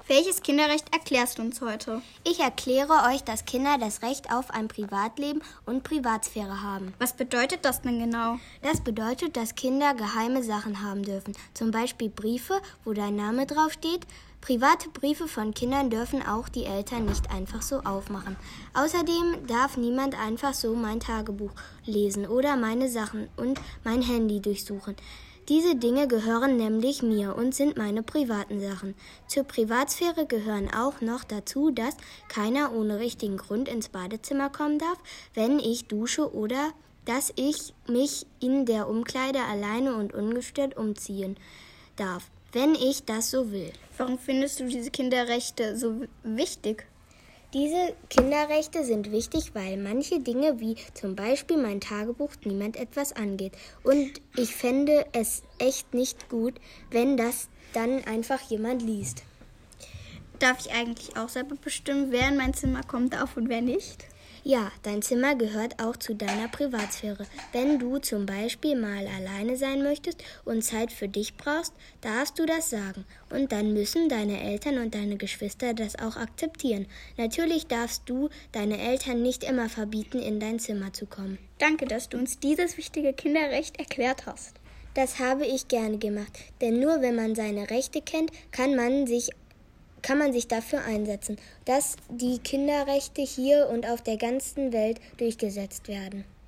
Welches Kinderrecht erklärst du uns heute? Ich erkläre euch, dass Kinder das Recht auf ein Privatleben und Privatsphäre haben. Was bedeutet das denn genau? Das bedeutet, dass Kinder geheime Sachen haben dürfen. Zum Beispiel Briefe, wo dein Name draufsteht. Private Briefe von Kindern dürfen auch die Eltern nicht einfach so aufmachen. Außerdem darf niemand einfach so mein Tagebuch lesen oder meine Sachen und mein Handy durchsuchen. Diese Dinge gehören nämlich mir und sind meine privaten Sachen. Zur Privatsphäre gehören auch noch dazu, dass keiner ohne richtigen Grund ins Badezimmer kommen darf, wenn ich dusche, oder dass ich mich in der Umkleide alleine und ungestört umziehen darf, wenn ich das so will. Warum findest du diese Kinderrechte so wichtig? Diese Kinderrechte sind wichtig, weil manche Dinge, wie zum Beispiel mein Tagebuch, niemand etwas angeht. Und ich fände es echt nicht gut, wenn das dann einfach jemand liest. Darf ich eigentlich auch selber bestimmen, wer in mein Zimmer kommen darf und wer nicht? Ja, dein Zimmer gehört auch zu deiner Privatsphäre. Wenn du zum Beispiel mal alleine sein möchtest und Zeit für dich brauchst, darfst du das sagen. Und dann müssen deine Eltern und deine Geschwister das auch akzeptieren. Natürlich darfst du deine Eltern nicht immer verbieten, in dein Zimmer zu kommen. Danke, dass du uns dieses wichtige Kinderrecht erklärt hast. Das habe ich gerne gemacht, denn nur wenn man seine Rechte kennt, kann man sich dafür einsetzen, dass die Kinderrechte hier und auf der ganzen Welt durchgesetzt werden.